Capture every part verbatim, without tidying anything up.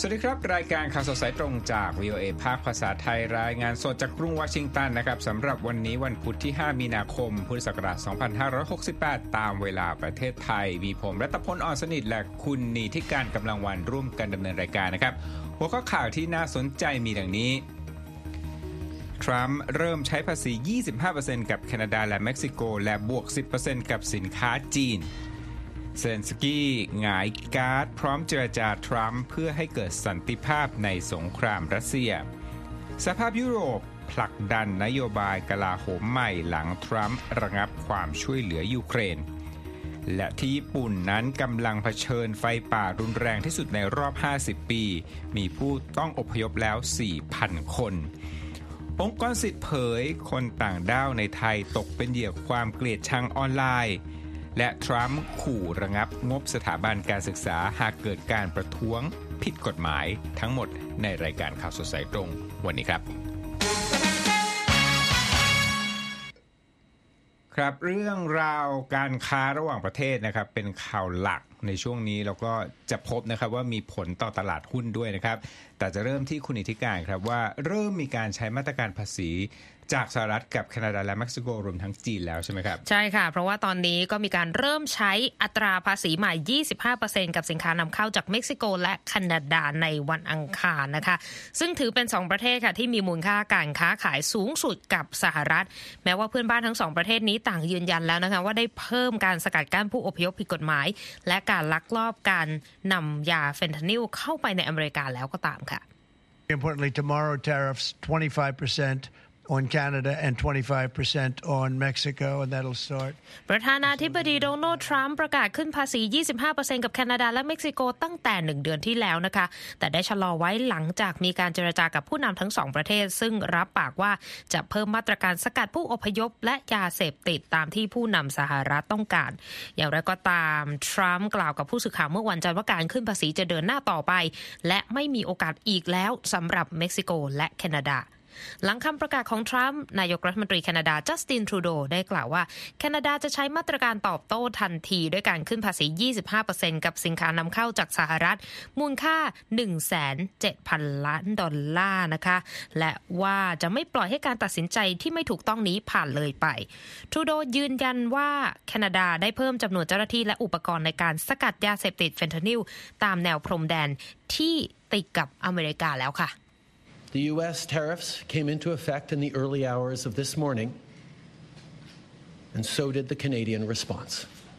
สวัสดีครับรายการข่าวสดสายตรงจาก วี โอ เอ ภาคภาษาไทยรายงานสดจากกรุงวอชิงตันนะครับสำหรับวันนี้วันพุธที่ห้ามีนาคมพุทธศักราชสองพันห้าร้อยหกสิบแปดตามเวลาประเทศไทยมีผมรัตพล อ่อนสนิทและคุณนีทิการกำลังวันร่วมกันดำเนินรายการนะครับหัวข้อข่าวที่น่าสนใจมีดังนี้ทรัมป์เริ่มใช้ภาษี ยี่สิบห้าเปอร์เซ็นต์ กับแคนาดาและเม็กซิโกและบวก สิบเปอร์เซ็นต์ กับสินค้าจีนเซเลนสกี้หงายการ์ดพร้อมเจรจาทรัมป์เพื่อให้เกิดสันติภาพในสงครามรัสเซียสหภาพยุโรปผลักดันนโยบายกลาโหมใหม่หลังทรัมป์ระงับความช่วยเหลือยูเครนและที่ญี่ปุ่นนั้นกำลังเผชิญไฟป่ารุนแรงที่สุดในรอบห้าสิบปีมีผู้ต้องอพยพแล้ว สี่พัน คนองค์กรสิทธิเผยคนต่างด้าวในไทยตกเป็นเหยื่อความเกลียดชังออนไลน์และทรัมป์ขู่ระงับงบสถาบันการศึกษาหากเกิดการประท้วงผิดกฎหมายทั้งหมดในรายการข่าวสดสายตรงวันนี้ครับครับเรื่องราวการค้าระหว่างประเทศนะครับเป็นข่าวหลักในช่วงนี้แล้วก็จะพบนะครับว่ามีผลต่อตลาดหุ้นด้วยนะครับแต่จะเริ่มที่คุณอิทธิการครับว่าเริ่มมีการใช้มาตรการภาษีจากสหรัฐกับแคนาดาและเม็กซิโกรวมทั้งจีนแล้วใช่ไหมครับใช่ค่ะเพราะว่าตอนนี้ก็มีการเริ่มใช้อัตราภาษีใหม่ ยี่สิบห้าเปอร์เซ็นต์ กับสินค้านำเข้าจากเม็กซิโกและแคนาดาในวันอังคารนะคะซึ่งถือเป็นสองประเทศค่ะที่มีมูลค่าการค้าขายสูงสุดกับสหรัฐแม้ว่าเพื่อนบ้านทั้งสองประเทศนี้ต่างยืนยันแล้วนะคะว่าได้เพิ่มการสกัดกั้นผู้อพยพผิดกฎหมายและการลักลอบการนำยาเฟนทานิลเข้าไปในอเมริกาแล้วก็ตามค่ะ Importantly, tomorrow tariffs twenty-five percent on Canada and twenty-five percent on Mexico, and that'll start. ประธานาธิบดีโดนัลด์ทรัมป์ประกาศขึ้นภาษี ยี่สิบห้าเปอร์เซ็นต์ กับแคนาดาและเม็กซิโกตั้งแต่หนึ่งเดือนที่แล้วนะคะแต่ได้ชะลอไว้หลังจากมีการเจรจากับผู้นำทั้งสองประเทศซึ่งรับปากว่าจะเพิ่มมาตรการสกัดผู้อพยพและยาเสพติดตามที่ผู้นำสหรัฐต้องการอย่างไรก็ตามทรัมป์กล่าวกับผู้สื่อข่าวเมื่อวันจันทร์ว่าการขึ้นภาษีจะเดินหน้าต่อไปและไม่มีโอกาสอีกแล้วสำหรับเม็กซิโกและแคนาดาหลังคำประกาศของทรัมป์นายกรัฐมนตรีแคนาดาจัสตินทรูโดได้กล่าวว่าแคนาดาจะใช้มาตรการตอบโต้ทันทีด้วยการขึ้นภาษี ยี่สิบห้าเปอร์เซ็นต์ กับสินค้านำเข้าจากสหรัฐมูลค่า หนึ่งแสนเจ็ดพัน ล้านดอลลาร์นะคะและว่าจะไม่ปล่อยให้การตัดสินใจที่ไม่ถูกต้องนี้ผ่านเลยไปทรูโดยืนยันว่าแคนาดาได้เพิ่มจำนวนเจ้าหน้าที่และอุปกรณ์ในการสกัดยาเสพติดเฟนทานิลตามแนวพรมแดนที่ติดกับอเมริกาแล้วค่ะ The U S tariffs came into effect in the early hours of this morning, and so did the Canadian response.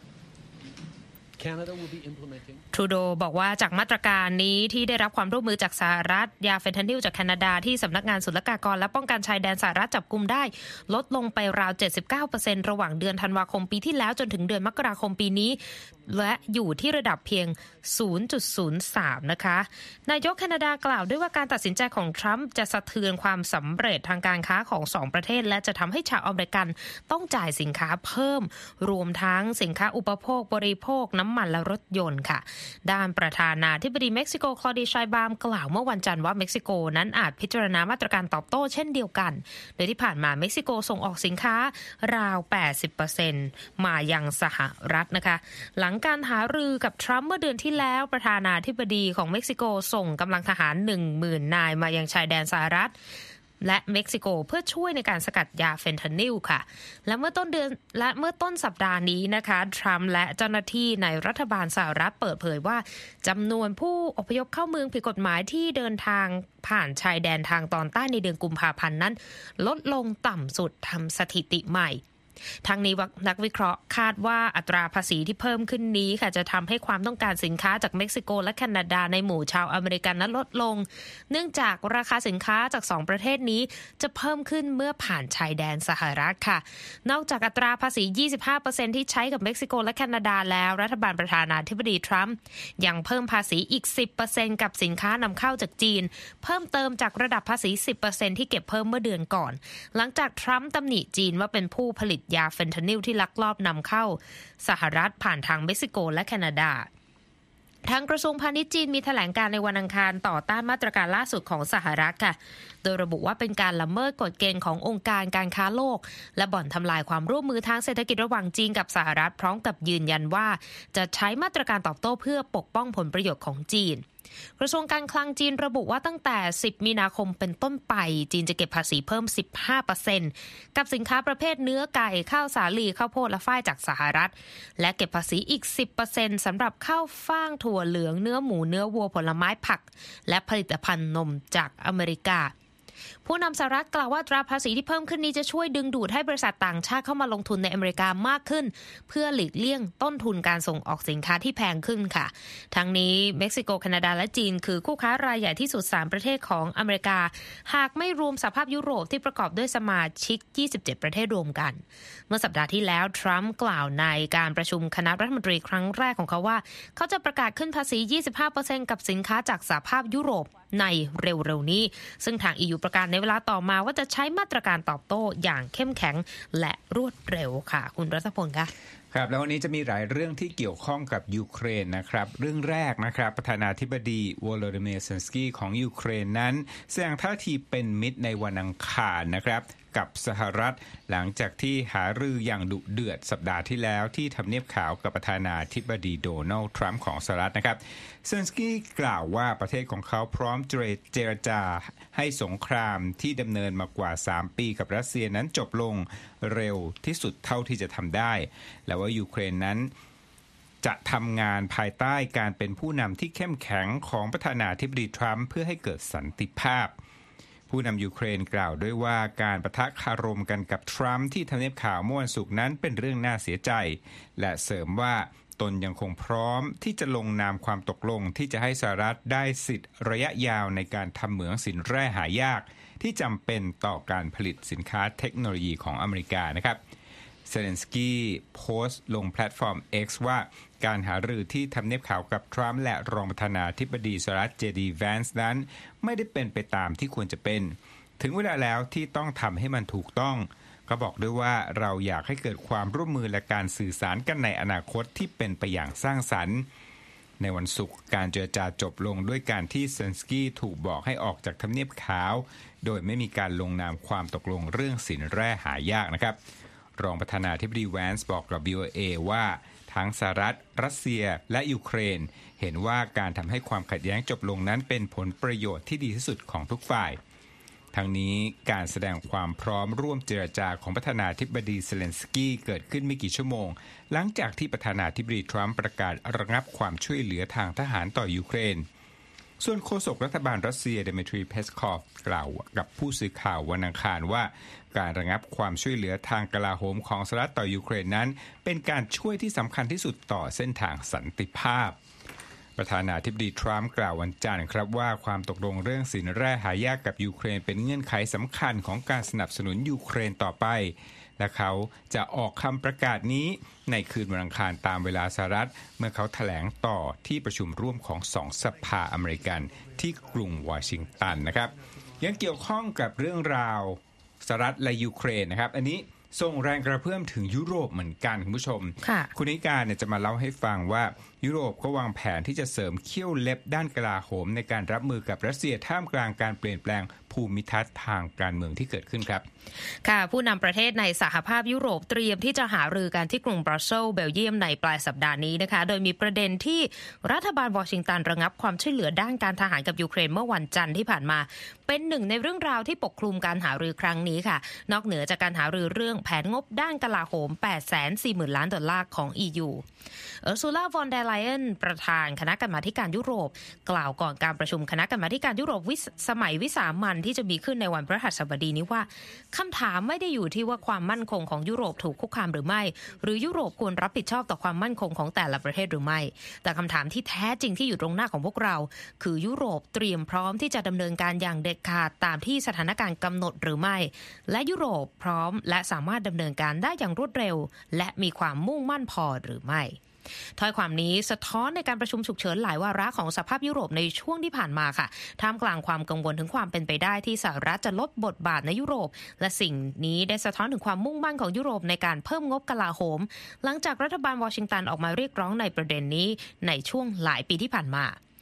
Canada will be implementing ทรูโดบอกว่าจากมาตรการนี้ที่ได้รับความร่วมมือจากสหรัฐยาเฟนทานิลจากแคนาดาที่สำนักงานศุลกากรและป้องกันชายแดนสหรัฐจับกุมได้ลดลงไปราว เจ็ดสิบเก้าเปอร์เซ็นต์ ระหว่างเดือนธันวาคมปีที่แล้วจนถึงเดือนมกราคมปีนี้และอยู่ที่ระดับเพียง ศูนย์จุดศูนย์สาม นะคะนายกแคนาดากล่าวด้วยว่าการตัดสินใจของทรัมป์จะสะเทือนความสำเร็จทางการค้าของสองประเทศและจะทำให้ชาวอเมริกันต้องจ่ายสินค้าเพิ่มรวมทั้งสินค้าอุปโภคบริโภคน้ำมันและรถยนต์ค่ะด้านประธานาธิบดีเม็กซิโกคลอดีไชบามกล่าวเมื่อวันจันทร์ว่าเม็กซิโกนั้นอาจพิจารณามาตรการตอบโต้เช่นเดียวกันโดยที่ผ่านมาเม็กซิโกส่งออกสินค้าราว แปดสิบเปอร์เซ็นต์ มายังสหรัฐนะคะหลังการหารือกับทรัมป์เมื่อเดือนที่แล้วประธานาธิบดีของเม็กซิโกส่งกำลังทหาร หนึ่งหมื่น นายมายังชายแดนสหรัฐและเม็กซิโกเพื่อช่วยในการสกัดยาเฟนทานิลค่ะและเมื่อต้นเดือนและเมื่อต้นสัปดาห์นี้นะคะทรัมป์และเจ้าหน้าที่ในรัฐบาลสหรัฐเปิดเผยว่าจำนวนผู้อพยพเข้าเมืองผิดกฎหมายที่เดินทางผ่านชายแดนทางตอนใต้ในเดือนกุมภาพันธ์นั้นลดลงต่ำสุดทำสถิติใหม่ทั้งนี้นักวิเคราะห์คาดว่าอัตราภาษีที่เพิ่มขึ้นนี้ค่ะจะทำให้ความต้องการสินค้าจากเม็กซิโกและแคนาดาในหมู่ชาวอเมริกันนั้นลดลงเนื่องจากราคาสินค้าจากสองประเทศนี้จะเพิ่มขึ้นเมื่อผ่านชายแดนสหรัฐค่ะนอกจากอัตราภาษี ยี่สิบห้าเปอร์เซ็นต์ ที่ใช้กับเม็กซิโกและแคนาดาแล้วรัฐบาลประธานาธิบดีทรัมป์ยังเพิ่มภาษีอีก สิบเปอร์เซ็นต์ กับสินค้านำเข้าจากจีนเพิ่มเติมจากระดับภาษี สิบเปอร์เซ็นต์ ที่เก็บเพิ่มเมื่อเดือนก่อนหลังจากทรัมป์ตำหนิจีนว่าเป็นผู้ผลิตยาเฟนทานิลที่ลักลอบนำเข้าสหรัฐผ่านทางเม็กซิโกและแคนาดาทางกระทรวงพาณิชย์จีนมีแถลงการในวันอังคารต่อต้านมาตรการล่าสุดของสหรัฐค่ะโดยระบุว่าเป็นการละเมิดกฎเกณฑ์ขององค์การการค้าโลกและบ่อนทำลายความร่วมมือทางเศรษฐกิจระหว่างจีนกับสหรัฐพร้อมกับยืนยันว่าจะใช้มาตรการตอบโต้เพื่อปกป้องผลประโยชน์ของจีนกระทรวงการคลังจีนระบุว่าตั้งแต่สิบมีนาคมเป็นต้นไปจีนจะเก็บภาษีเพิ่ม สิบห้าเปอร์เซ็นต์ กับสินค้าประเภทเนื้อไก่ข้าวสาลีข้าวโพดและฝ้ายจากสหรัฐและเก็บภาษีอีก สิบเปอร์เซ็นต์ สำหรับข้าวฟ่างถั่วเหลืองเนื้อหมูเนื้อวัวผลไม้ผักและผลิตภัณฑ์นมจากอเมริกาผู้นำสหรัฐกล่าวว่าตราภาษีที่เพิ่มขึ้นนี้จะช่วยดึงดูดให้บริษัทต่างชาติเข้ามาลงทุนในอเมริกามากขึ้นเพื่อหลีกเลี่ยงต้นทุนการส่งออกสินค้าที่แพงขึ้นค่ะทั้งนี้เม็กซิโกแคนาดาและจีนคือคู่ค้ารายใหญ่ที่สุดสามประเทศของอเมริกาหากไม่รวมสหภาพยุโรปที่ประกอบด้วยสมาชิกยี่สิบเจ็ดประเทศรวมกันเมื่อสัปดาห์ที่แล้วทรัมป์กล่าวในการประชุมคณะรัฐมนตรีครั้งแรกของเขาว่าเขาจะประกาศขึ้นภาษี ยี่สิบห้าเปอร์เซ็นต์ กับสินค้าจากสหภาพยุโรปในเร็วๆนี้ซึ่งทาง อี ยู ประกาศในเวลาต่อมาว่าจะใช้มาตรการตอบโต้อย่างเข้มแข็งและรวดเร็วค่ะคุณรัฐพลคะครับแล้ววันนี้จะมีหลายเรื่องที่เกี่ยวข้องกับยูเครนนะครับเรื่องแรกนะครับประธานาธิบดีวโลดิเมียร์ เซเลนสกี้ของยูเครนนั้นแสดงท่าทีเป็นมิตรในวันอังคารนะครับกับสหรัฐหลังจากที่หารืออย่างดุเดือดสัปดาห์ที่แล้วที่ทำเนียบขาวกับประธานาธิบดีโดนัลด์ทรัมป์ของสหรัฐนะครับเซเลนสกี้กล่าวว่าประเทศของเขาพร้อมเจรจาให้สงครามที่ดำเนินมากว่าสามปีกับรัสเซียนั้นจบลงเร็วที่สุดเท่าที่จะทำได้และว่ายูเครนนั้นจะทำงานภายใต้การเป็นผู้นำที่เข้มแข็งของประธานาธิบดีทรัมป์เพื่อให้เกิดสันติภาพผู้นำยูเครนกล่าวด้วยว่าการปะทะคารมกันกับทรัมป์ที่ทำเนียบขาวเมื่อวันศุกร์นั้นเป็นเรื่องน่าเสียใจและเสริมว่าตนยังคงพร้อมที่จะลงนามความตกลงที่จะให้สหรัฐได้สิทธิ์ระยะยาวในการทำเหมืองสินแร่หายากที่จำเป็นต่อการผลิตสินค้าเทคโนโลยีของอเมริกานะครับเซเลนสกี้โพสต์ลงแพลตฟอร์ม X ว่าการหารือที่ทำเนียบขาวกับทรัมป์และรองประธานาธิบดีสหรัฐเจดี แวนซ์นั้นไม่ได้เป็นไปตามที่ควรจะเป็นถึงเวลาแล้วที่ต้องทำให้มันถูกต้องก็บอกด้วยว่าเราอยากให้เกิดความร่วมมือและการสื่อสารกันในอนาคตที่เป็นไปอย่างสร้างสรรค์ในวันศุกร์การเจรจาจบลงด้วยการที่เซเลนสกี้ถูกบอกให้ออกจากทำเนียบขาวโดยไม่มีการลงนามความตกลงเรื่องสินแร่หายากนะครับรองประธานาธิบดีแวนซ์บอกกับ วี โอ เอ ว่าทั้งสหรัฐรัสเซียและยูเครนเห็นว่าการทำให้ความขัดแย้งจบลงนั้นเป็นผลประโยชน์ที่ดีที่สุดของทุกฝ่ายทั้งนี้การแสดงความพร้อมร่วมเจรจาของประธานาธิบดีเซเลนสกี้เกิดขึ้นไม่กี่ชั่วโมงหลังจากที่ประธานาธิบดีทรัมป์ประกาศระงับความช่วยเหลือทางทหารต่อยูเครนส่วนโฆษกรัฐบาลรัสเซียเดมิทรีเพสคอฟกล่าวกับผู้สื่อข่าววันอังคารว่าการระงับความช่วยเหลือทางกลาโหมของสหรัฐต่อยูเครนนั้นเป็นการช่วยที่สำคัญที่สุดต่อเส้นทางสันติภาพประธานาธิบดีทรัมป์กล่าววันจันทร์ครับว่าความตกลงเรื่องสินแร่หายากกับยูเครนเป็นเงื่อนไขสำคัญของการสนับสนุนยูเครนต่อไปและเขาจะออกคำประกาศนี้ในคืนวันอังคารตามเวลาสหรัฐเมื่อเขาแถลงต่อที่ประชุมร่วมของสองสภาอเมริกันที่กรุงวอชิงตันนะครับยังเกี่ยวข้องกับเรื่องราวสหรัฐและยูเครนนะครับอันนี้ส่งแรงกระเพื่อมถึงยุโรปเหมือนกันคุณผู้ชมคุณนิการเนี่ยจะมาเล่าให้ฟังว่ายุโรปก็วางแผนที่จะเสริมเขี้ยวเล็บด้านกลาโหมในการรับมือกับรัสเซียท่ามกลางการเปลี่ยนแปลงภูมิทัศน์ทางการเมืองที่เกิดขึ้นครับค่ะผู้นำประเทศในสหภาพยุโรปเตรียมที่จะหารือกันที่กรุงบรัสเซลส์เบลเยียมในปลายสัปดาห์นี้นะคะโดยมีประเด็นที่รัฐบาลวอชิงตันระงับความช่วยเหลือด้านการทหารกับยูเครนเมื่อวันจันทร์ที่ผ่านมาเป็นหนึ่งในเรื่องราวที่ปกคลุมการหารือครั้งนี้ค่ะนอกเหนือจากการหารือเรื่องแผนงบด้านกลาโหม แปดแสนสี่หมื่น ล้านดอลลาร์ของ อี ยู เออร์ซูล่า วอนเดอร์ไลเอนประธานคณะกรรมาธิการยุโรปกล่าวก่อนการประชุมคณะกรรมาธิการยุโรปสมัยวิสามัญที่จะมีขึ้นในวันพฤหัสบดีนี้ว่าคำถามไม่ได้อยู่ที่ว่าความมั่นคงของยุโรปถูกคุกคามหรือไม่หรือยุโรปควรรับผิดชอบต่อความมั่นคงของแต่ละประเทศหรือไม่แต่คำถามที่แท้จริงที่อยู่ตรงหน้าของพวกเราคือยุโรปเตรียมพร้อมที่จะดำเนินการอย่างเด็ดขาดตามที่สถานการณ์กำหนดหรือไม่และยุโรปพร้อมและสามารถดำเนินการได้อย่างรวดเร็วและมีความมุ่งมั่นพอหรือไม่ถ้อยความนี้สะท้อนในการประชุมฉุกเฉินหลายวาระของสหภาพยุโรปในช่วงที่ผ่านมาค่ะท่ามกลางความกังวลถึงความเป็นไปได้ที่สหรัฐจะลดบทบาทในยุโรปและสิ่งนี้ได้สะท้อนถึงความมุ่งมั่นของยุโรปในการเพิ่มงบกลาโหมหลังจากรัฐบาลวอชิงตันออกมาเรียกร้องในประเด็นนี้ในช่วงหลายปีที่ผ่านมา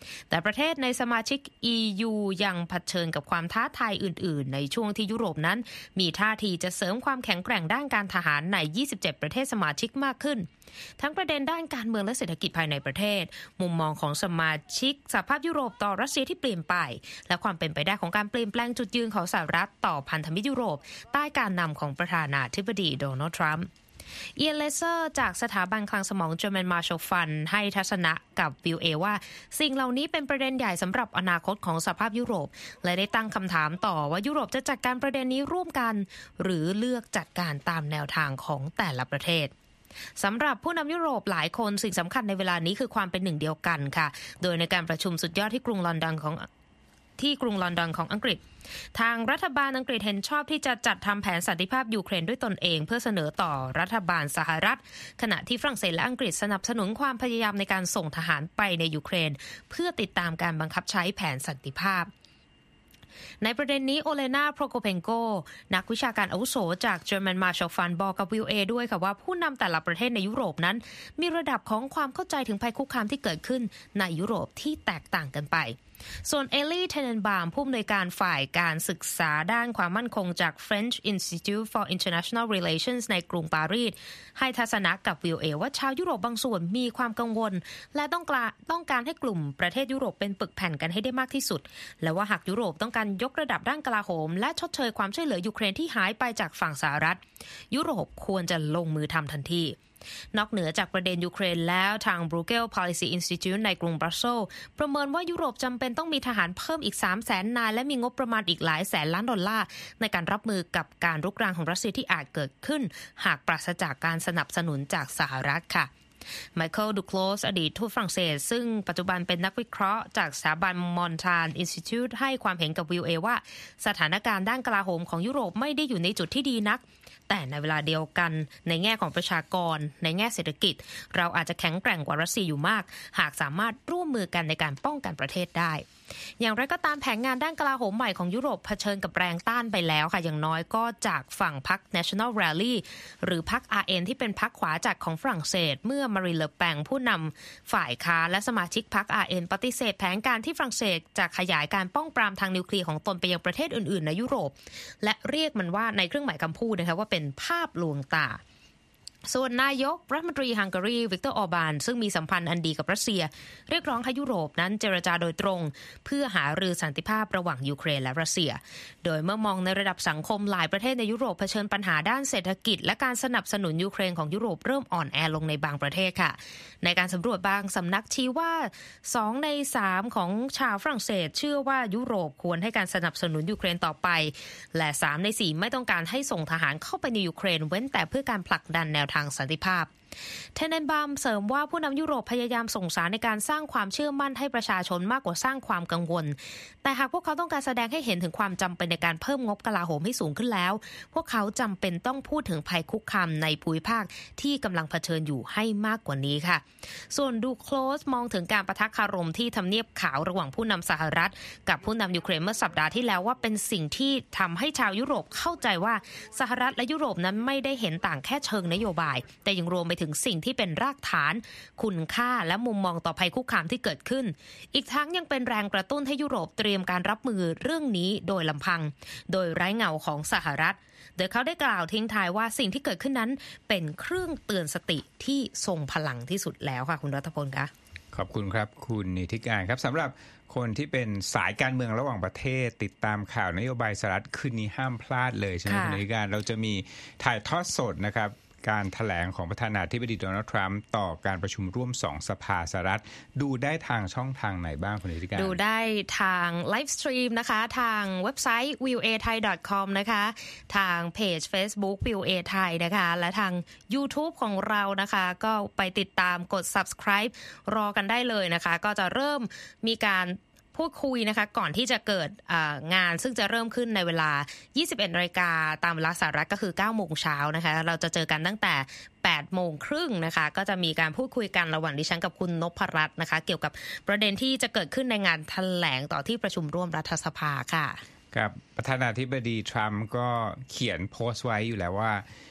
แต่ประเทศในสมาชิก อี ยู ยังเผชิญกับความท้าทายอื่นๆในช่วงที่ยุโรปนั้นมีท่าทีจะเสริมความแข็งแกร่งด้านการทหารในยี่สิบเจ็ดประเทศสมาชิกมากขึ้นทั้งประเด็นด้านการเมืองและเศรษฐกิจภายในประเทศมุมมองของสมาชิกสหภาพยุโรปต่อรัสเซียที่เปลี่ยนไปและความเป็นไปได้ของการเปลี่ยนแปลงจุดยืนของสหรัฐต่อพันธมิตรยุโรปใต้การนำของประธานาธิบดีโดนัลด์ทรัมป์เอียนเลเซอร์จากสถาบันคลังสมอง German Marshall Fund ให้ทัศนะกับ วี โอ เอ ว่าสิ่งเหล่านี้เป็นประเด็นใหญ่สำหรับอนาคตของสหภาพยุโรปและได้ตั้งคำถามต่อว่ายุโรปจะจัดการประเด็นนี้ร่วมกันหรือเลือกจัดการตามแนวทางของแต่ละประเทศสำหรับผู้นำยุโรปหลายคนสิ่งสำคัญในเวลานี้คือความเป็นหนึ่งเดียวกันค่ะโดยในการประชุมสุดยอดที่กรุงลอนดอนของที่กรุงลอนดอนของอังกฤษทางรัฐบาลอังกฤษเห็นชอบที่จะจัดทำแผนสันติภาพยูเครนด้วยตนเองเพื่อเสนอต่อรัฐบาลสหรัฐขณะที่ฝรั่งเศสและอังกฤษสนับสนุนความพยายามในการส่งทหารไปในยูเครนเพื่อติดตามการบังคับใช้แผนสันติภาพในประเด็นนี้โอเลนาโพรโคเพนโกนักวิชาการอาวุโสจาก German Marshall Fund บอกกับ วี โอ เอ ด้วยค่ะว่าผู้นำแต่ละประเทศในยุโรปนั้นมีระดับของความเข้าใจถึงภัยคุกคามที่เกิดขึ้นในยุโรปที่แตกต่างกันไปส่วนเอลลี่เทเนนบามผู้อำนวยการฝ่ายการศึกษาด้านความมั่นคงจาก French Institute for International Relations ในกรุงปารีสให้ทัศนะกับ วี โอ เอ ว่าชาวยุโรปบางส่วนมีความกังวลและต้องการต้องการให้กลุ่มประเทศยุโรปเป็นปึกแผ่นกันให้ได้มากที่สุดและว่าหากยุโรปต้องการยกระดับด้านกลาโหมและชดเชยความช่วยเหลือยูเครนที่หายไปจากฝั่งสหรัฐยุโรปควรจะลงมือทำทันทีนอกเหนือจากประเด็นยูเครนแล้วทาง Bruegel Policy Institute ในกรุงบรัสเซลส์ประเมินว่ายุโรปจำเป็นต้องมีทหารเพิ่มอีก สามแสน นายและมีงบประมาณอีกหลายแสนล้านดอลลาร์ในการรับมือกับการรุกรานของรัสเซียที่อาจเกิดขึ้นหากปราศจากการสนับสนุนจากสหรัฐค่ะไมเคิลดูโคลสอดีตทูตฝรั่งเศสซึ่งปัจจุบันเป็นนักวิเคราะห์จากสถาบันมอนทานอินสติทิวต์ให้ความเห็นกับ วี โอ เอ ว่าสถานการณ์ด้านกลาโหมของยุโรปไม่ได้อยู่ในจุดที่ดีนักแต่ในเวลาเดียวกันในแง่ของประชากรในแง่เศรษฐกิจเราอาจจะแข็งแกร่งกว่ารัสเซียอยู่มากหากสามารถร่วมมือกันในการป้องกันประเทศได้อย่างไรก็ตามแผนงานด้านกลาโหมใหม่ของยุโรปเผชิญกับแรงต้านไปแล้วค่ะอย่างน้อยก็จากฝั่งพรรค National Rally หรือพรรค อาร์ เอ็น ที่เป็นพรรคขวาจัดของฝรั่งเศสเมื่อมารีน เลอแปงผู้นำฝ่ายค้านและสมาชิกพรรค อาร์ เอ็น ปฏิเสธแผนการที่ฝรั่งเศสจะขยายการป้องปรามทางนิวเคลียร์ของตนไปยังประเทศอื่นๆในยุโรปและเรียกมันว่าในเครื่องหมายคำพูดนะคะว่าเป็นภาพลวงตาส่วนนายกรัฐมนตรีฮังการีวิกเตอร์ออร์บานซึ่งมีสัมพันธ์อันดีกับรัสเซียเรียกร้องให้ยุโรปนั้นเจรจาโดยตรงเพื่อหารือสันติภาพระหว่างยูเครนและรัสเซียโดยเมื่อมองในระดับสังคมหลายประเทศในยุโรปเผชิญปัญหาด้านเศรษฐกิจและการสนับสนุนยูเครนของยุโรปเริ่มอ่อนแอลงในบางประเทศค่ะในการสำรวจบางสำนักชี้ว่าสองในสามของชาวฝรั่งเศสเชื่อว่ายุโรปควรให้การสนับสนุนยูเครนต่อไปและสามในสี่ไม่ต้องการให้ส่งทหารเข้าไปในยูเครนเว้นแต่เพื่อการผลักดันแนวทางสันติภาพเทเนนบัมเสริมว่าผู้นำยุโรปพยายามส่งสารในการสร้างความเชื่อมั่นให้ประชาชนมากกว่าสร้างความกังวลแต่หากพวกเขาต้องการแสดงให้เห็นถึงความจำเป็นในการเพิ่มงบกลาโหมให้สูงขึ้นแล้วพวกเขาจำเป็นต้องพูดถึงภัยคุกคามในภูมิภาคที่กำลังเผชิญอยู่ให้มากกว่านี้ค่ะส่วนดูโคลสมองถึงการปะทะคารมที่ทำเนียบขาวระหว่างผู้นำสหรัฐกับผู้นำยูเครนเมื่อสัปดาห์ที่แล้วว่าเป็นสิ่งที่ทำให้ชาวยุโรปเข้าใจว่าสหรัฐและยุโรปนั้นไม่ได้เห็นต่างแค่เชิงนโยบายแต่ยังรวมไปถึงสิ่งที่เป็นรากฐานคุณค่าและมุมมองต่อภัยคุกคามที่เกิดขึ้นอีกทั้งยังเป็นแรงกระตุ้นให้ยุโรปเตรียมการรับมือเรื่องนี้โดยลำพังโดยไร้เงาของสหรัฐโดยเขาได้กล่าวทิ้งท้ายว่าสิ่งที่เกิดขึ้นนั้นเป็นเครื่องเตือนสติที่ทรงพลังที่สุดแล้วค่ะคุณรัฐพลคะขอบคุณครับคุณนิติการครับสำหรับคนที่เป็นสายการเมืองระหว่างประเทศติดตามข่าวนโยบายสหรัฐคืนนี้ห้ามพลาดเลยใช่ไหมคุณนิติการเราจะมีถ่ายทอดสดนะครับการแถลงของประธานาธิบดีโดนัลด์ทรัมป์ต่อการประชุมร่วมสองสภาสหรัฐดูได้ทางช่องทางไหนบ้างคุณนิติการดูได้ทางไลฟ์สตรีมนะคะทางเว็บไซต์ วี โอ เอ ไทย ดอท คอม นะคะทางเพจ Facebook วี โอ เอ ไทยนะคะและทาง YouTube ของเรานะคะก็ไปติดตามกด Subscribe รอกันได้เลยนะคะก็จะเริ่มมีการพูดคุยนะคะก่อนที่จะเกิดงานซึ่งจะเริ่มขึ้นในเวลา ยี่สิบเอ็ดนาฬิกา นตามเวลาสหรัฐก็คือ เก้าโมงเช้านะคะเราจะเจอกันตั้งแต่ แปดโมงครึ่งนะคะก็จะมีการพูดคุยกันระหว่างดิฉันกับคุณนพรัตน์นะคะเกี่ยวกับประเด็นที่จะเกิดขึ้นในงานแถลงต่อที่ประชุมร่วมรัฐสภาค่ะครับประธานาธิบดีทรัมป์ก็เขียนโพสต์ไว้อยู่แล้วว่า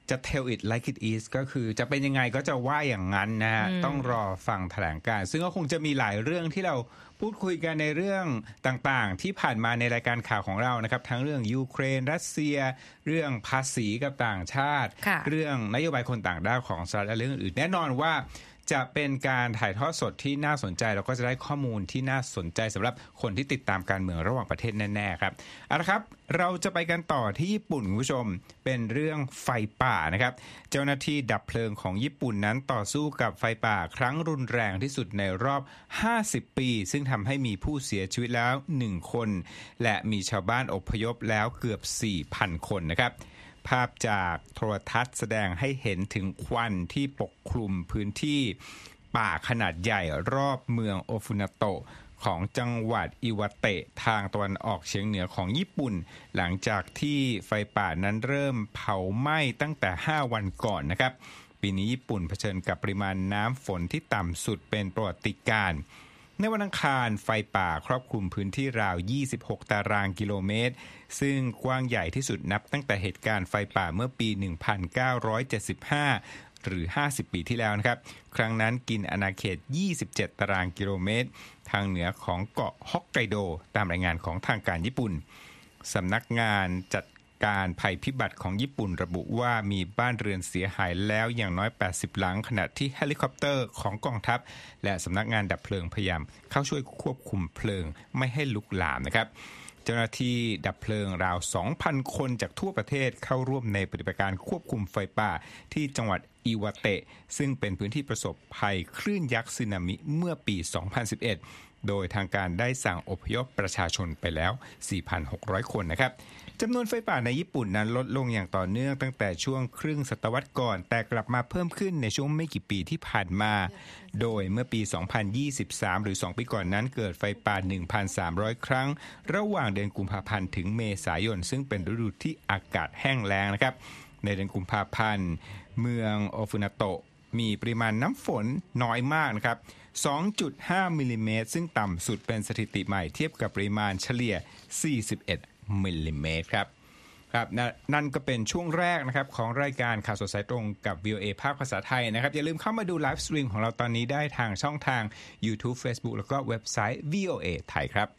จะ tell it like it is ก็คือจะเป็นยังไงก็จะว่าอย่างนั้นนะฮะต้องรอฟังแถลงการณ์ซึ่งก็คงจะมีหลายเรื่องที่เราพูดคุยกันในเรื่องต่างๆที่ผ่านมาในรายการข่าวของเรานะครับทั้งเรื่องยูเครนรัสเซียเรื่องภาษีกับต่างชาติเรื่องนโยบายคนต่างด้าวของสหรัฐและเรื่องอื่นแน่นอนว่าจะเป็นการถ่ายทอดสดที่น่าสนใจแล้วก็จะได้ข้อมูลที่น่าสนใจสำหรับคนที่ติดตามการเมืองระหว่างประเทศแน่ๆครับเอาละครับเราจะไปกันต่อที่ญี่ปุ่นคุณผู้ชมเป็นเรื่องไฟป่านะครับเจ้าหน้าที่ดับเพลิงของญี่ปุ่นนั้นต่อสู้กับไฟป่าครั้งรุนแรงที่สุดในรอบห้าสิบปีซึ่งทำให้มีผู้เสียชีวิตแล้วหนึ่งคนและมีชาวบ้านอพยพแล้วเกือบ สี่พัน คนนะครับภาพจากโทรทัศน์แสดงให้เห็นถึงควันที่ปกคลุมพื้นที่ป่าขนาดใหญ่รอบเมืองโอฟุนาโตะของจังหวัดอิวาเตะทางตะวันออกเฉียงเหนือของญี่ปุ่นหลังจากที่ไฟป่านั้นเริ่มเผาไหม้ตั้งแต่ห้าวันก่อนนะครับปีนี้ญี่ปุ่นเผชิญกับปริมาณน้ำฝนที่ต่ำสุดเป็นประวัติการณ์ในวันอังคารไฟป่าครอบคลุมพื้นที่ราวยี่สิบหกตารางกิโลเมตรซึ่งกว้างใหญ่ที่สุดนับตั้งแต่เหตุการณ์ไฟป่าเมื่อปี หนึ่งพันเก้าร้อยเจ็ดสิบห้า หรือห้าสิบปีที่แล้วนะครับครั้งนั้นกินอาณาเขตยี่สิบเจ็ดตารางกิโลเมตรทางเหนือของเกาะฮอกไกโดตามรายงานของทางการญี่ปุ่นสำนักงานจัดการภัยพิบัติของญี่ปุ่นระบุว่ามีบ้านเรือนเสียหายแล้วอย่างน้อยแปดสิบหลังขณะที่เฮลิคอปเตอร์ของกองทัพและสำนักงานดับเพลิงพยายามเข้าช่วยควบคุมเพลิงไม่ให้ลุกลามนะครับเจ้าหน้าที่ดับเพลิงราว สองพัน คนจากทั่วประเทศเข้าร่วมในปฏิบัติการควบคุมไฟป่าที่จังหวัดอิวาเตะซึ่งเป็นพื้นที่ประสบภัยคลื่นยักษ์สึนามิเมื่อปี สองพันสิบเอ็ด โดยทางการได้สั่งอพยพประชาชนไปแล้ว สี่พันหกร้อย คนนะครับจำนวนไฟป่าในญี่ปุ่นนั้นลดลงอย่างต่อเนื่องตั้งแต่ช่วงครึ่งศตวรรษก่อนแต่กลับมาเพิ่มขึ้นในช่วงไม่กี่ปีที่ผ่านมาโดยเมื่อปี สองพันยี่สิบสาม หรือสองปีก่อนนั้นเกิดไฟป่า หนึ่งพันสามร้อย ครั้งระหว่างเดือนกุมภาพันธ์ถึงเมษายนซึ่งเป็นฤดูที่อากาศแห้งแล้งนะครับในเดือนกุมภาพันธ์เมืองโอฟุนาโตะมีปริมาณน้ำฝนน้อยมากนะครับ สองจุดห้า มิลลิเมตรซึ่งต่ำสุดเป็นสถิติใหม่เทียบกับปริมาณเฉลี่ยสี่สิบเอ็ดมิลลิเมตรครับครับน, นั่นก็เป็นช่วงแรกนะครับของรายการข่าวสดสายตรงกับ วี โอ เอ ภาคภาษาไทยนะครับอย่าลืมเข้ามาดูไลฟ์สตรีมของเราตอนนี้ได้ทางช่องทาง YouTube Facebook แล้วก็เว็บไซต์ วี โอ เอ ไทยครับ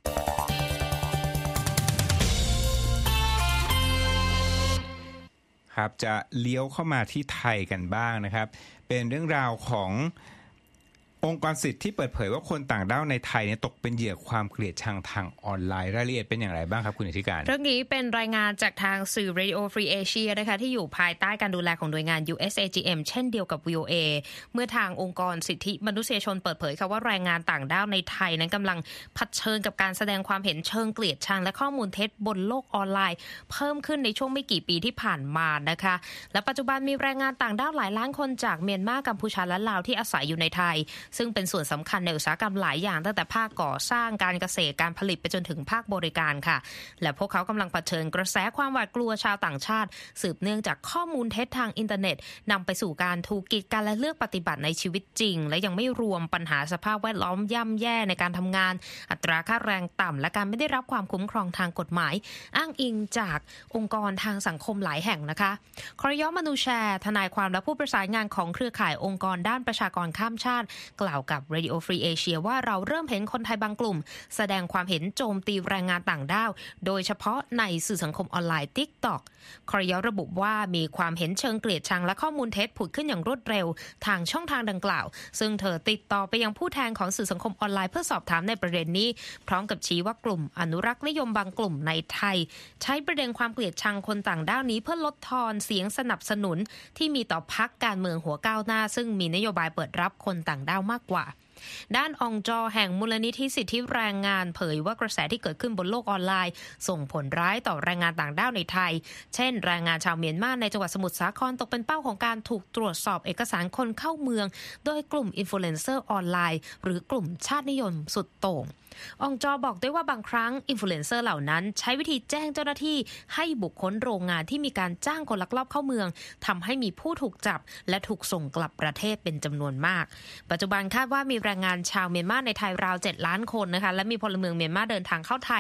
ครับจะเลี้ยวเข้ามาที่ไทยกันบ้างนะครับเป็นเรื่องราวขององค์กรสิทธิ์ที่เปิดเผยว่าคนต่างด้าวในไทยเนี่ยตกเป็นเหยื่อความเกลียดชังทางออนไลน์รายละเอียดเป็นอย่างไรบ้างครับคุณอธิการเรื่องนี้เป็นรายงานจากทางสื่อ Radio Free Asia นะคะที่อยู่ภายใต้การดูแลของหน่วยงาน ยู เอส เอ จี เอ็ม เช่นเดียวกับ วี โอ เอ เมื่อทางองค์กรสิทธิมนุษยชนเปิดเผยค่ะว่าแรงงานต่างด้าวในไทยนั้นกำลังเผชิญกับการแสดงความเห็นเชิงเกลียดชังและข้อมูลเท็จบนโลกออนไลน์เพิ่มขึ้นในช่วงไม่กี่ปีที่ผ่านมานะคะและปัจจุบันมีแรงงานต่างด้าวหลายล้านคนจากเมียนมากัมพูชาและลาวที่อาศัยอยู่ในไทยซึ่งเป็นส่วนสำคัญในอุตสาหกรรมหลายอย่างตั้งแต่ภาคก่อสร้างการเกษตรการผลิตไปจนถึงภาคบริการค่ะและพวกเขากำลังเผชิญกระแสความหวาดกลัวชาวต่างชาติสืบเนื่องจากข้อมูลเท็จทางอินเทอร์เน็ตนำไปสู่การถูกกีดกันและเลือกปฏิบัติในชีวิตจริงและยังไม่รวมปัญหาสภาพแวดล้อมย่ำแย่ในการทำงานอัตราค่าแรงต่ำและการไม่ได้รับความคุ้มครองทางกฎหมายอ้างอิงจากองค์กรทางสังคมหลายแห่งนะคะครยมนูแชร์ทนายความและผู้ประสานงานของเครือข่ายองค์กรด้านประชากรข้ามชาติกล่าวกับ Radio Free Asia ว่าเราเริ่มเห็นคนไทยบางกลุ่มแสดงความเห็นโจมตีแรงงานต่างด้าวโดยเฉพาะในสื่อสังคมออนไลน์ TikTok ครยระบุว่ามีความเห็นเชิงเกลียดชังและข้อมูลเท็จผุดขึ้นอย่างรวดเร็วทางช่องทางดังกล่าวซึ่งเธอติดต่อไปยังผู้แทนของสื่อสังคมออนไลน์เพื่อสอบถามในประเด็นนี้พร้อมกับชี้ว่ากลุ่มอนุรักษ์นิยมบางกลุ่มในไทยใช้ประเด็นความเกลียดชังคนต่างด้าวนี้เพื่อลดทอนเสียงสนับสนุนที่มีต่อพรรคการเมืองหัวก้าวหน้าซึ่งมีนโยบายเปิดรับคนต่างด้าวมากกว่าด้านองจอแห่งมูลนิธิสิทธิแรงงานเผยว่ากระแสที่เกิดขึ้นบนโลกออนไลน์ส่งผลร้ายต่อแรงงานต่างด้าวในไทยเช่นแรงงานชาวเมียนมาในจังหวัดสมุทรสาครตกเป็นเป้าของการถูกตรวจสอบเอกสารคนเข้าเมืองโดยกลุ่มอินฟลูเอนเซอร์ออนไลน์หรือกลุ่มชาตินิยมสุดโต่งองจอบอกด้วยว่าบางครั้งอินฟลูเอนเซอร์เหล่านั้นใช้วิธีแจ้งเจ้าหน้าที่ให้บุคคลโรงงานที่มีการจ้างคนลักลอบเข้าเมืองทำให้มีผู้ถูกจับและถูกส่งกลับประเทศเป็นจำนวนมากปัจจุบันคาดว่ามีแรงงานชาวเมียนมาในไทยราวเจ็ดล้านคนนะคะและมีพลเมืองเมียนมาเดินทางเข้าไทย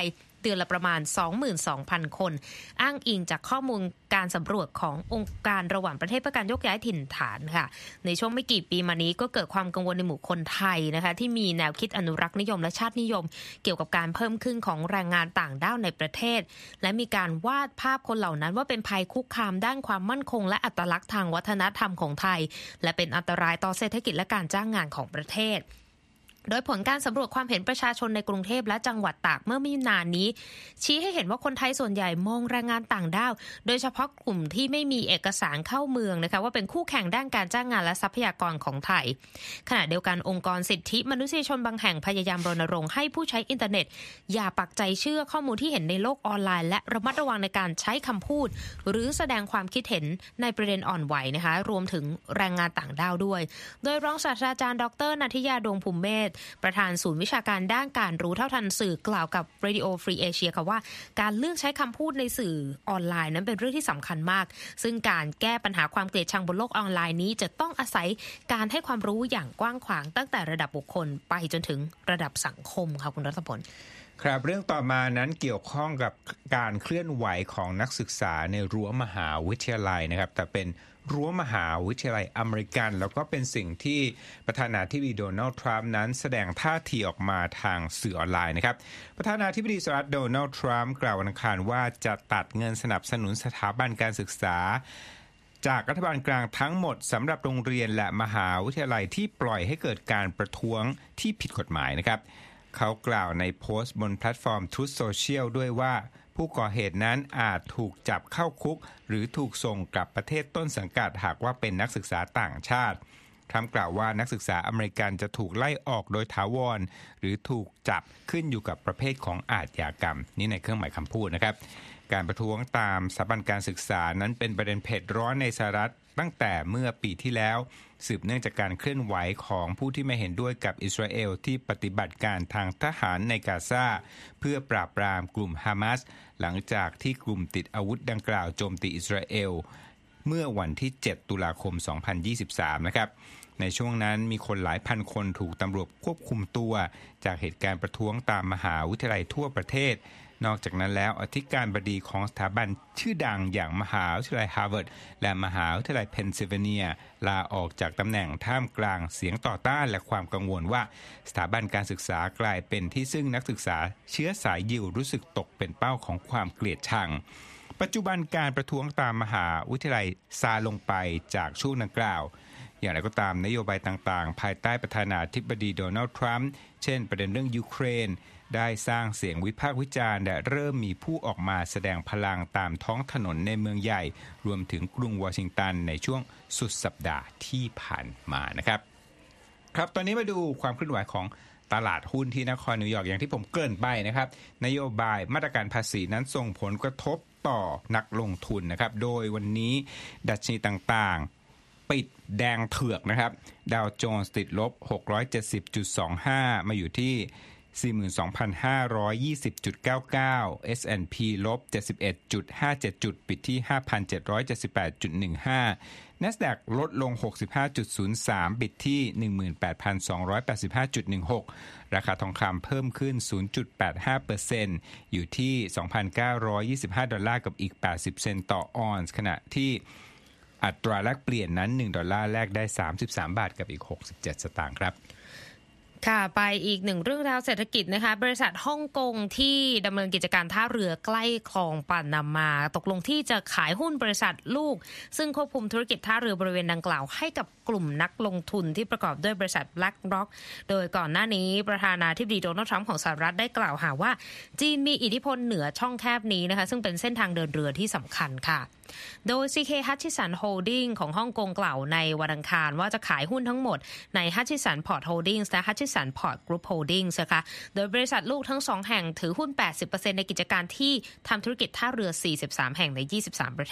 เดือนละประมาณ สองหมื่นสองพัน คนอ้างอิงจากข้อมูลการสำรวจขององค์การระหว่างประเทศเพื่อการยกย้ายถิ่นฐานค่ะในช่วงไม่กี่ปีมานี้ก็เกิดความกังวลในหมู่คนไทยนะคะที่มีแนวคิดอนุรักษ์นิยมและชาตินิยมเกี่ยวกับการเพิ่มขึ้นของแรงงานต่างด้าวในประเทศและมีการวาดภาพคนเหล่านั้นว่าเป็นภัยคุกคามด้านความมั่นคงและอัตลักษณ์ทางวัฒนธรรมของไทยและเป็นอันตรายต่อเศรษฐกิจและการจ้างงานของประเทศโดยผลการสำรวจความเห็นประชาชนในกรุงเทพและจังหวัดตากเมื่อไม่นานนี้ชี้ให้เห็นว่าคนไทยส่วนใหญ่มองแรงงานต่างด้าวโดยเฉพาะกลุ่มที่ไม่มีเอกสารเข้าเมืองนะคะว่าเป็นคู่แข่งด้านการจ้างงานและทรัพยากรของไทยขณะเดียวกันองค์กรสิทธิมนุษยชนบางแห่งพยายามรณรงค์ให้ผู้ใช้อินเทอร์เน็ตอย่าปักใจเชื่อข้อมูลที่เห็นในโลกออนไลน์และระมัดระวังในการใช้คำพูดหรือแสดงความคิดเห็นในประเด็นอ่อนไหวนะคะรวมถึงแรงงานต่างด้าวด้วยโดยรองศาสตราจารย์ดร.นันทิยาดวงภูมิเมธประธานศูนย์วิชาการด้านการรู้เท่าทันสื่อกล่าวกับ Radio Free Asia ค่ะว่าการเลือกใช้คำพูดในสื่อออนไลน์นั้นเป็นเรื่องที่สำคัญมากซึ่งการแก้ปัญหาความเกลียดชังบนโลกออนไลน์นี้จะต้องอาศัยการให้ความรู้อย่างกว้างขวางตั้งแต่ระดับบุคคลไปจนถึงระดับสังคมค่ะคุณรัตพลครับเรื่องต่อมานั้นเกี่ยวข้องกับการเคลื่อนไหวของนักศึกษาในรั้วมหาวิทยาลัยนะครับแต่เป็นรั้วมหาวิทยาลัยอเมริกันแล้วก็เป็นสิ่งที่ประธานาธิบดีโดนัลด์ทรัมป์นั้นแสดงท่าทีออกมาทางสื่อออนไลน์นะครับประธานาธิบดีสหรัฐโดนัลด์ทรัมป์กล่าววันอังคารว่าจะตัดเงินสนับสนุนสถาบันการศึกษาจากรัฐบาลกลางทั้งหมดสำหรับโรงเรียนและมหาวิทยาลัยที่ปล่อยให้เกิดการประท้วงที่ผิดกฎหมายนะครับเขากล่าวในโพสต์บนแพลตฟอร์ม Truth Social ด้วยว่าผู้ก่อเหตุนั้นอาจถูกจับเข้าคุกหรือถูกส่งกลับประเทศต้นสังกัดหากว่าเป็นนักศึกษาต่างชาติทรัมป์กล่าวว่านักศึกษาอเมริกันจะถูกไล่ออกโดยถาวรหรือถูกจับขึ้นอยู่กับประเภทของอาชญากรรมนี่ในเครื่องหมายคำพูดนะครับการประท้วงตามสถาบันการศึกษานั้นเป็นประเด็นเผ็ดร้อนในสหรัฐตั้งแต่เมื่อปีที่แล้วสืบเนื่องจากการเคลื่อนไหวของผู้ที่ไม่เห็นด้วยกับอิสราเอลที่ปฏิบัติการทางทหารในกาซาเพื่อปราบปรามกลุ่มฮามาสหลังจากที่กลุ่มติดอาวุธดังกล่าวโจมตีอิสราเอลเมื่อวันที่เจ็ดตุลาคมสองพันยี่สิบสามนะครับในช่วงนั้นมีคนหลายพันคนถูกตำรวจควบคุมตัวจากเหตุการณ์ประท้วงตามมหาวิทยาลัยทั่วประเทศนอกจากนั้นแล้วอธิการบดีของสถาบันชื่อดังอย่างมหาวิทยาลัยฮาร์วาร์ดและมหาวิทยาลัยเพนซิลเวเนียลาออกจากตำแหน่งท่ามกลางเสียงต่อต้านและความกังวลว่าสถาบันการศึกษากลายเป็นที่ซึ่งนักศึกษาเชื้อสายยิวรู้สึกตกเป็นเป้าของความเกลียดชังปัจจุบันการประท้วงตามมหาวิทยาลัยซาลงไปจากช่วงดังกล่าวอย่างไรก็ตามนโยบายต่างๆภายใต้ประธานาธิบดีโดนัลด์ทรัมป์เช่นประเด็นเรื่องยูเครนได้สร้างเสียงวิพากษ์วิจารณ์และเริ่มมีผู้ออกมาแสดงพลังตามท้องถนนในเมืองใหญ่รวมถึงกรุงวอชิงตันในช่วงสุดสัปดาห์ที่ผ่านมานะครับครับตอนนี้มาดูความเคลื่อนไหวของตลาดหุ้นที่นครนิวยอร์กอย่างที่ผมเกริ่นไปนะครับนโยบายมาตรการภาษีนั้นส่งผลกระทบต่อนักลงทุนนะครับโดยวันนี้ดัชนีต่างๆปิดแดงเถือกนะครับดาวโจนส์ติดลบ หกร้อยเจ็ดสิบจุดสองห้า มาอยู่ที่ สี่หมื่นสองพันห้าร้อยยี่สิบจุดเก้าเก้า เอส แอนด์ พี ลบ เจ็ดสิบเอ็ดจุดห้าเจ็ด จุดปิดที่ ห้าพันเจ็ดร้อยเจ็ดสิบแปดจุดหนึ่งห้า NASDAQ ลดลง หกสิบห้าจุดศูนย์สาม ปิดที่ หนึ่งหมื่นแปดพันสองร้อยแปดสิบห้าจุดหนึ่งหก ราคาทองคำเพิ่มขึ้น ศูนย์จุดแปดห้าเปอร์เซ็นต์ อยู่ที่ สองพันเก้าร้อยยี่สิบห้าดอลลาร์กับอีกแปดสิบเซนต์ต่อออนซ์ขณะที่อัตราแลกเปลี่ยนนั้นหนึ่งดอลลาร์แลกได้สามสิบสามบาทกับอีกหกสิบเจ็ดสตางค์ครับค่ะไปอีกหนึ่งเรื่องราวเศรษฐกิจนะคะบริษัทฮ่องกงที่ดำเนินกิจการท่าเรือใกล้คลองปานามาตกลงที่จะขายหุ้นบริษัทลูกซึ่งควบคุมธุรกิจท่าเรือบริเวณดังกล่าวให้กับกลุ่มนักลงทุนที่ประกอบด้วยบริษัท BlackRock โดยก่อนหน้านี้ประธานาธิบดีโดนัลด์ทรัมป์ของสหรัฐได้กล่าวหาว่าจีนมีอิทธิพลเหนือช่องแคบนี้นะคะซึ่งเป็นเส้นทางเดินเรือที่สำคัญค่ะโดย ซี เค Hutchison Holdings ของฮ่องกงกล่าวในวันอังคารว่าจะขายหุ้นทั้งหมดใน Hutchison Port Holdings และ Hutchison Port Group Holdings นะคะโดยบริษัทลูกทั้งสองแห่งถือหุ้น แปดสิบเปอร์เซ็นต์ ในกิจการที่ทำธุรกิจท่าเรือสี่สิบสามแห่งในยี่สิบสามประเทศ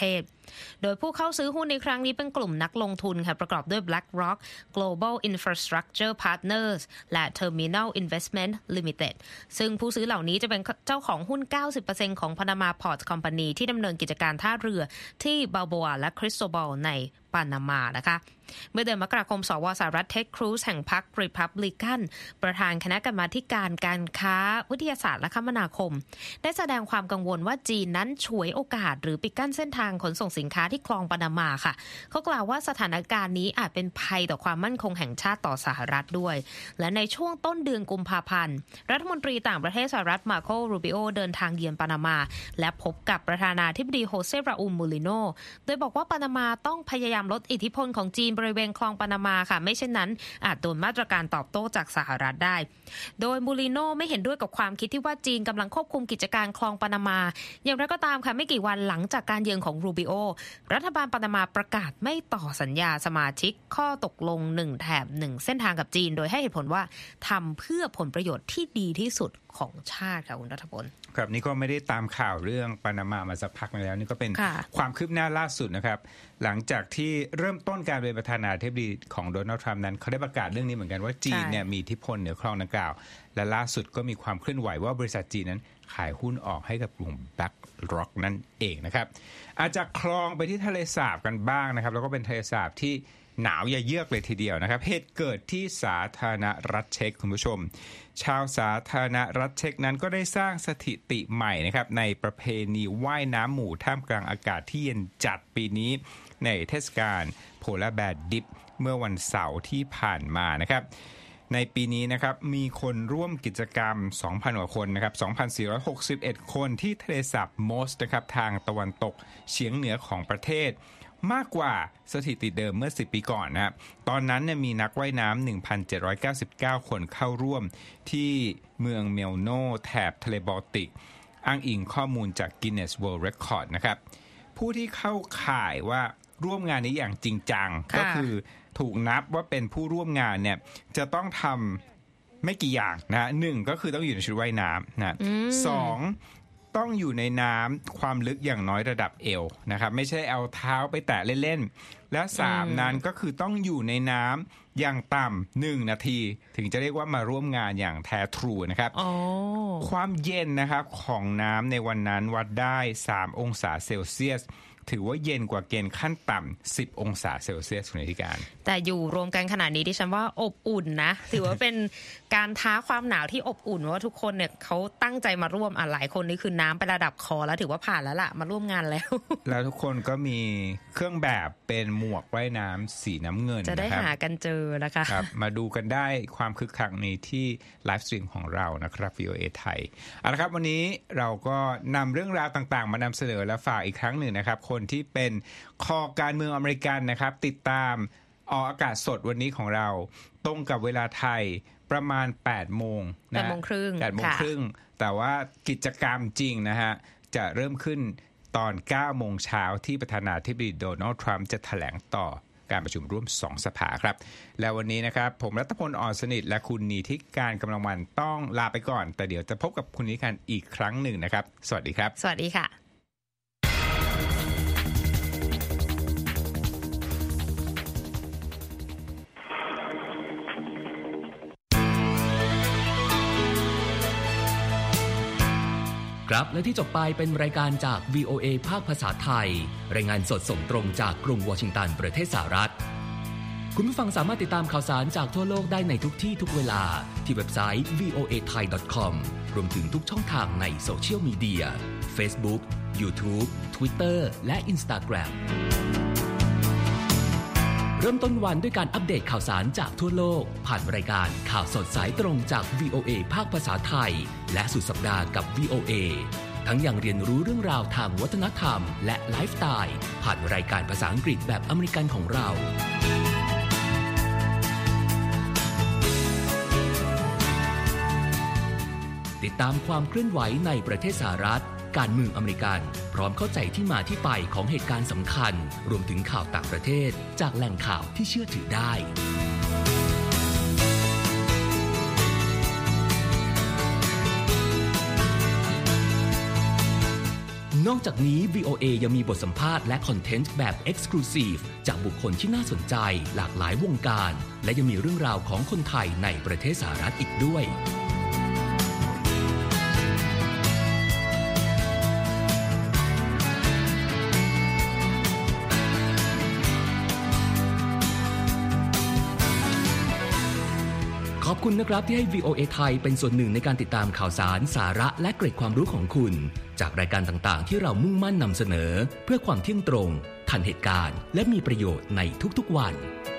โดยผู้เข้าซื้อหุ้นในครั้งนี้เป็นกลุ่มนักลงทุนค่ะประกอบด้วย BlackRock Global Infrastructure Partners และ Terminal Investment Limited ซึ่งผู้ซื้อเหล่านี้จะเป็นเจ้าของหุ้น เก้าสิบเปอร์เซ็นต์ ของ Panama Ports Company ที่ดำเนินกิจการท่าเรือที่ Balboa และ Cristobal ในปานามานะคะเมื่อเดือนมกราคมสวสหรัฐเท็ด ครูซแห่งพรรครีพับลิกันประธานคณะกรรมาธิการการค้าวิทยาศาสตร์และคมนาคมได้แสดงความกังวลว่าจีนนั้นฉวยโอกาสหรือปิดกั้นเส้นทางขนส่งสินค้าที่คลองปานามาค่ะเขากล่าวว่าสถานการณ์นี้อาจเป็นภัยต่อความมั่นคงแห่งชาติต่อสหรัฐด้วยและในช่วงต้นเดือนกุมภาพันธ์รัฐมนตรีต่างประเทศสหรัฐมาโค รูบิโอเดินทางเยือนปานามาและพบกับประธานาธิบดีโฮเซ ราอูล มูลิโนโดยบอกว่าปานามาต้องพยายามลดอิทธิพลของจีนบริเวณคลองปานามาค่ะไม่เช่นนั้นอาจโดนมาตรการตอบโต้จากสหรัฐได้โดยมูลิโนไม่เห็นด้วยกับความคิดที่ว่าจีนกำลังควบคุมกิจการคลองปานามาอย่างไรก็ตามค่ะไม่กี่วันหลังจากการเยือนของรูบิโอรัฐบาลปานามาประกาศไม่ต่อสัญญาสมาชิกข้อตกลงหนึ่งแถบหนึ่งเส้นทางกับจีนโดยให้เหตุผลว่าทำเพื่อผลประโยชน์ที่ดีที่สุดของชาติค่ะคุณรัฐพลครับนี่ก็ไม่ได้ตามข่าวเรื่องปานามามาสักพักนึงแล้วนี่ก็เป็นความคืบหน้าล่าสุดนะครับหลังจากที่เริ่มต้นการเป็นประธานาธิบดีของโดนัลด์ทรัมป์นั้นเขาได้ประกาศเรื่องนี้เหมือนกันว่าจีนเนี่ยมีอิทธิพลเหนือคลองดังกล่าวและล่าสุดก็มีความเคลื่อนไหวว่าบริษัทจีนนั้นขายหุ้นออกให้กับกลุ่ม BlackRock นั่นเองนะครับอาจจะคลองไปที่ทะเลสาบกันบ้างนะครับแล้วก็เป็นทะเลสาบที่หนาวอย่าเยือกเลยทีเดียวนะครับเหตุเกิดที่สาธารณรัฐเช็กคุณผู้ชมชาวสาธารณรัฐเช็กนั้นก็ได้สร้างสถิติใหม่นะครับในประเพณีว่ายน้ำหมู่ท่ามกลางอากาศที่เย็นจัดปีนี้ในเทศกาลโพลาร์แบร์ดิฟเมื่อวันเสาร์ที่ผ่านมานะครับในปีนี้นะครับมีคนร่วมกิจกรรม สองพัน กว่าคนนะครับ สองพันสี่ร้อยหกสิบเอ็ด คนที่ทะเลสาบโมสนะครับทางตะวันตกเฉียงเหนือของประเทศมากกว่าสถิติเดิมเมื่อสิบปีก่อนนะครับตอนนั้นเนี่ยมีนักว่ายน้ำ หนึ่งพันเจ็ดร้อยเก้าสิบเก้า คนเข้าร่วมที่เมืองเมลโนแถบทะเลบอลติกอ้างอิงข้อมูลจาก Guinness World Record นะครับผู้ที่เข้าข่ายว่าร่วมงานนี้อย่างจริงจังก็คือถูกนับว่าเป็นผู้ร่วมงานเนี่ยจะต้องทำไม่กี่อย่างนะหนึ่งก็คือต้องอยู่ในชุดว่ายน้ำนะสองต้องอยู่ในน้ำความลึกอย่างน้อยระดับเอวนะครับไม่ใช่เอาเท้าไปแตะเล่นๆและสามนั้นก็คือต้องอยู่ในน้ำอย่างต่ำหนึ่งนาทีถึงจะเรียกว่ามาร่วมงานอย่างแท้ทรูนะครับความเย็นนะครับของน้ำในวันนั้นวัดได้สามองศาเซลเซียสถือว่าเย็นกว่าเกณฑ์ขั้นต่ำสิบองศาเซลเซียสในที่การแต่อยู่รวมกันขนาดนี้ดิฉันว่าอบอุ่นนะถือว่าเป็นการท้าความหนาวที่อบอุ่นว่าทุกคนเนี่ยเขาตั้งใจมาร่วมอ่ะหลายคนนี่คือน้ำไประดับคอแล้วถือว่าผ่านแล้วล่ะมาร่วมงานแล้วแล้วทุกคนก็มีเครื่องแบบเป็นหมวกว่ายน้ำสีน้ำเงินจะได้หากันเจอนะคะครับมาดูกันได้ความคึกคักในที่ไลฟ์สตรีมของเรานะครับ วี โอ เอ ไทยเอาละครับวันนี้เราก็นำเรื่องราวต่างๆมานำเสนอและฝากอีกครั้งหนึ่งนะครับคนที่เป็นคอการเมืองอเมริกันนะครับติดตามออกอากาศสดวันนี้ของเราตรงกับเวลาไทยประมาณแปดโมงนะแปดโมงครึ่งแปดโมงครึ่งแต่ว่ากิจกรรมจริงนะฮะจะเริ่มขึ้นตอนเก้าโมงเช้าที่ประธานาธิบดีโดนัลด์ทรัมป์จะแถลงต่อการประชุมร่วมสองสภาครับแล้ววันนี้นะครับผมรัตพล อ่อนสนิทและคุณนีทิการกำลังวันต้องลาไปก่อนแต่เดี๋ยวจะพบกับคุณนิการอีกครั้งหนึ่งนะครับสวัสดีครับสวัสดีค่ะครับและที่จบไปเป็นรายการจาก วี โอ เอ ภาคภาษาไทยรายงานสดส่งตรงจากกรุงวอชิงตันประเทศสหรัฐคุณผู้ฟังสามารถติดตามข่าวสารจากทั่วโลกได้ในทุกที่ทุกเวลาที่เว็บไซต์ วี โอ เอ ไทย ดอท คอม รวมถึงทุกช่องทางในโซเชียลมีเดีย Facebook YouTube Twitter และ Instagram เริ่มต้นวันด้วยการอัปเดตข่าวสารจากทั่วโลกผ่านรายการข่าวสดสายตรงจาก วี โอ เอ ภาคภาษาไทยและสุดสัปดาห์กับ วี โอ เอ ทั้งยังเรียนรู้เรื่องราวทางวัฒนธรรมและไลฟ์สไตล์ผ่านรายการภาษาอังกฤษแบบอเมริกันของเราติดตามความเคลื่อนไหวในประเทศสหรัฐการเมืองอเมริกันพร้อมเข้าใจที่มาที่ไปของเหตุการณ์สำคัญรวมถึงข่าวต่างประเทศจากแหล่งข่าวที่เชื่อถือได้นอกจากนี้ วี โอ เอ ยังมีบทสัมภาษณ์และคอนเทนต์แบบ Exclusive จากบุคคลที่น่าสนใจหลากหลายวงการและยังมีเรื่องราวของคนไทยในประเทศสหรัฐอีกด้วยขอบคุณนะครับที่ให้ วี โอ เอ ไทยเป็นส่วนหนึ่งในการติดตามข่าวสารสาระและเกร็ดความรู้ของคุณจากรายการต่างๆที่เรามุ่งมั่นนำเสนอเพื่อความเที่ยงตรงทันเหตุการณ์และมีประโยชน์ในทุกๆวัน